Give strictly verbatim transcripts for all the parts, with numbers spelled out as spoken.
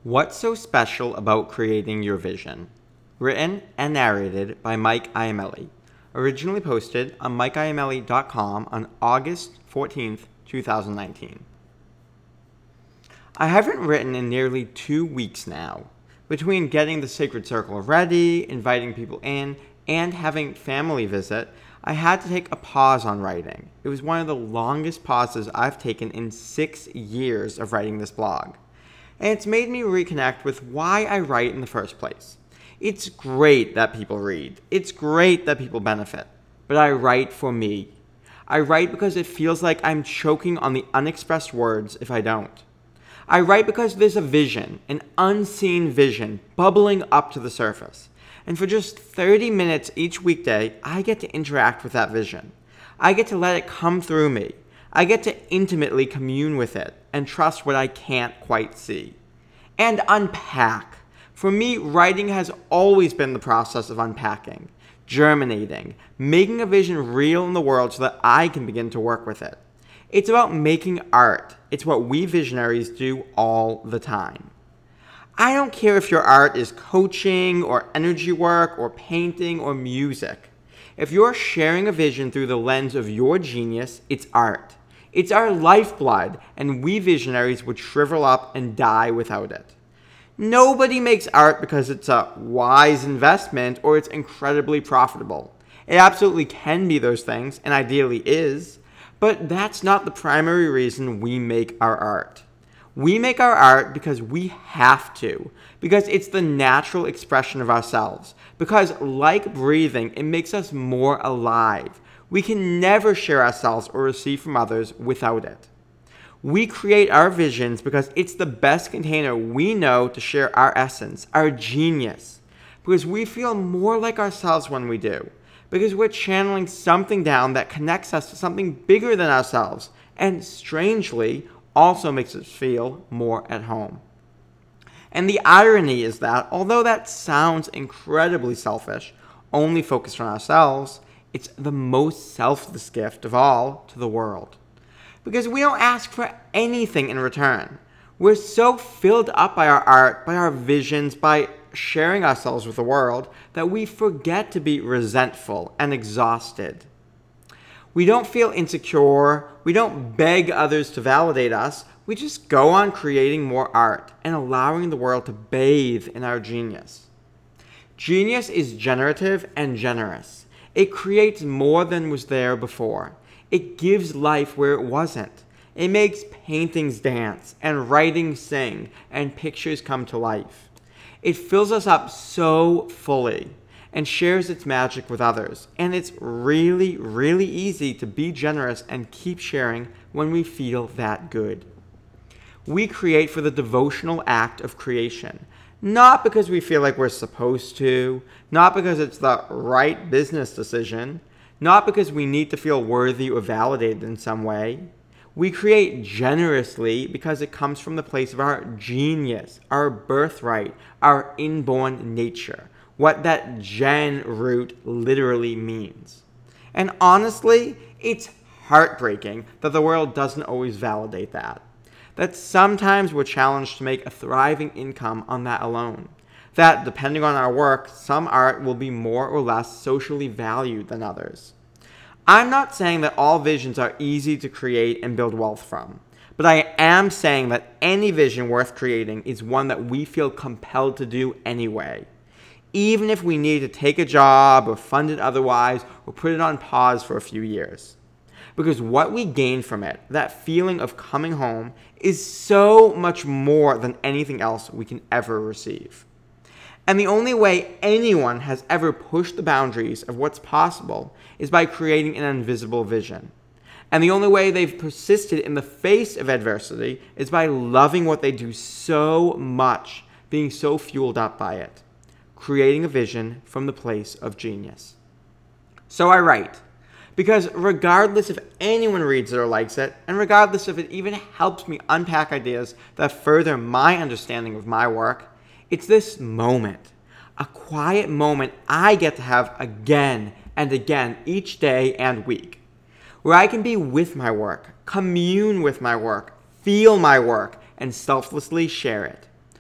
What's so special about creating your vision? Written and narrated by Mike Iamelli. Originally posted on mike iamelli dot com on August fourteenth, twenty nineteen. I haven't written in nearly two weeks now. Between getting the Sacred Circle ready, inviting people in, and having family visit, I had to take a pause on writing. It was one of the longest pauses I've taken in six years of writing this blog. And it's made me reconnect with why I write in the first place. It's great that people read. It's great that people benefit. But I write for me. I write because it feels like I'm choking on the unexpressed words if I don't. I write because there's a vision, an unseen vision, bubbling up to the surface. And for just thirty minutes each weekday, I get to interact with that vision. I get to let it come through me. I get to intimately commune with it and trust what I can't quite see. And unpack. For me, writing has always been the process of unpacking, germinating, making a vision real in the world so that I can begin to work with it. It's about making art. It's what we visionaries do all the time. I don't care if your art is coaching or energy work or painting or music. If you're sharing a vision through the lens of your genius, it's art. It's our lifeblood, and we visionaries would shrivel up and die without it. Nobody makes art because it's a wise investment or it's incredibly profitable. It absolutely can be those things, and ideally is, but that's not the primary reason we make our art. We make our art because we have to, because it's the natural expression of ourselves, because like breathing, it makes us more alive. We can never share ourselves or receive from others without it. We create our visions because it's the best container we know to share our essence, our genius, because we feel more like ourselves when we do, because we're channeling something down that connects us to something bigger than ourselves, and strangely, also makes us feel more at home. And the irony is that, although that sounds incredibly selfish, only focused on ourselves, it's the most selfless gift of all to the world. Because we don't ask for anything in return. We're so filled up by our art, by our visions, by sharing ourselves with the world, that we forget to be resentful and exhausted. We don't feel insecure. We don't beg others to validate us. We just go on creating more art and allowing the world to bathe in our genius. Genius is generative and generous. It creates more than was there before. It gives life where it wasn't. It makes paintings dance and writing sing and pictures come to life. It fills us up so fully and shares its magic with others. And it's really, really easy to be generous and keep sharing when we feel that good. We create for the devotional act of creation. Not because we feel like we're supposed to, not because it's the right business decision, not because we need to feel worthy or validated in some way. We create generously because it comes from the place of our genius, our birthright, our inborn nature, what that gen root literally means. And honestly, it's heartbreaking that the world doesn't always validate that. That sometimes we're challenged to make a thriving income on that alone. That, depending on our work, some art will be more or less socially valued than others. I'm not saying that all visions are easy to create and build wealth from, but I am saying that any vision worth creating is one that we feel compelled to do anyway, even if we need to take a job or fund it otherwise or put it on pause for a few years. Because what we gain from it, that feeling of coming home, is so much more than anything else we can ever receive. And the only way anyone has ever pushed the boundaries of what's possible is by creating an invisible vision. And the only way they've persisted in the face of adversity is by loving what they do so much, being so fueled up by it. Creating a vision from the place of genius. So I write. Because regardless if anyone reads it or likes it, and regardless if it even helps me unpack ideas that further my understanding of my work, it's this moment, a quiet moment I get to have again and again each day and week, where I can be with my work, commune with my work, feel my work, and selflessly share it.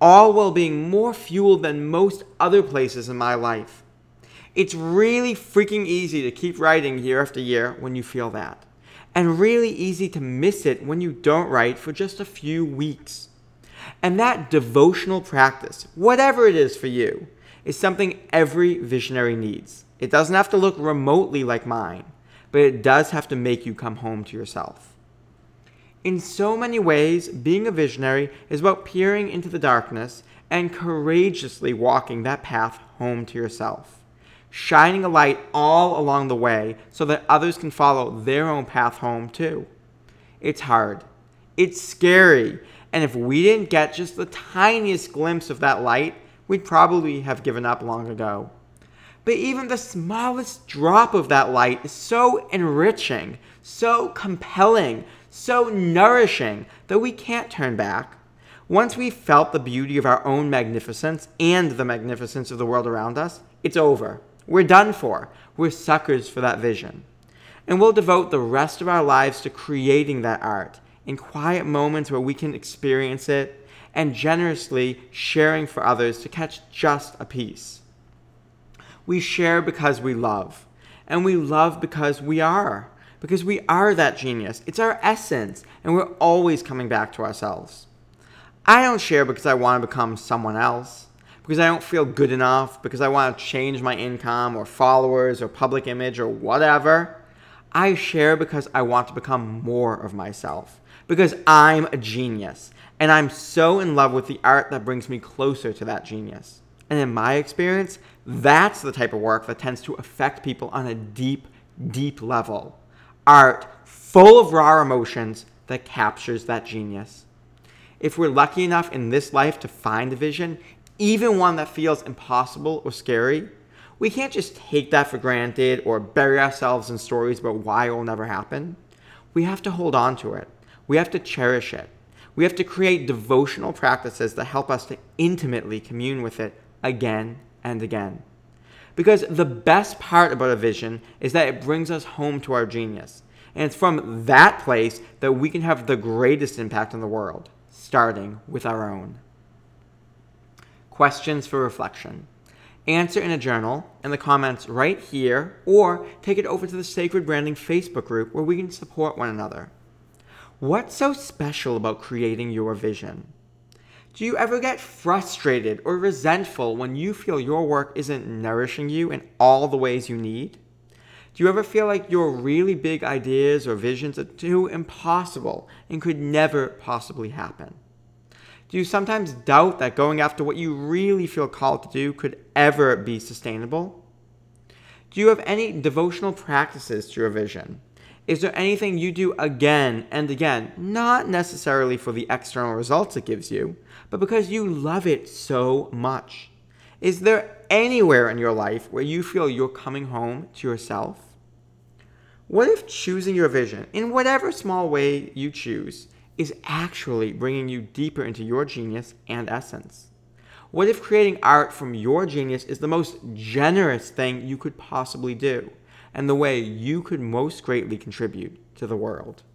all while being more fueled than most other places in my life. It's really freaking easy to keep writing year after year when you feel that, and really easy to miss it when you don't write for just a few weeks. And that devotional practice, whatever it is for you, is something every visionary needs. It doesn't have to look remotely like mine, but it does have to make you come home to yourself. In so many ways, being a visionary is about peering into the darkness and courageously walking that path home to yourself, shining a light all along the way so that others can follow their own path home too. It's hard. It's scary. And if we didn't get just the tiniest glimpse of that light, we'd probably have given up long ago. But even the smallest drop of that light is so enriching, so compelling, so nourishing that we can't turn back. Once we've felt the beauty of our own magnificence and the magnificence of the world around us, it's over. We're done for. We're suckers for that vision. And we'll devote the rest of our lives to creating that art in quiet moments where we can experience it and generously sharing for others to catch just a piece. We share because we love, and we love because we are, because we are that genius. It's our essence, and we're always coming back to ourselves. I don't share because I want to become someone else, because I don't feel good enough, because I want to change my income or followers or public image or whatever. I share because I want to become more of myself, because I'm a genius, and I'm so in love with the art that brings me closer to that genius. And in my experience, that's the type of work that tends to affect people on a deep, deep level. Art full of raw emotions that captures that genius. If we're lucky enough in this life to find a vision, even one that feels impossible or scary, we can't just take that for granted or bury ourselves in stories about why it will never happen. We have to hold on to it. We have to cherish it. We have to create devotional practices that help us to intimately commune with it again and again. Because the best part about a vision is that it brings us home to our genius. And it's from that place that we can have the greatest impact on the world, starting with our own. Questions for reflection. Answer in a journal, in the comments right here, or take it over to the Sacred Branding Facebook group where we can support one another. What's so special about creating your vision? Do you ever get frustrated or resentful when you feel your work isn't nourishing you in all the ways you need? Do you ever feel like your really big ideas or visions are too impossible and could never possibly happen? Do you sometimes doubt that going after what you really feel called to do could ever be sustainable? Do you have any devotional practices to your vision? Is there anything you do again and again, not necessarily for the external results it gives you, but because you love it so much? Is there anywhere in your life where you feel you're coming home to yourself? What if choosing your vision, in whatever small way you choose, is actually bringing you deeper into your genius and essence? What if creating art from your genius is the most generous thing you could possibly do, and the way you could most greatly contribute to the world?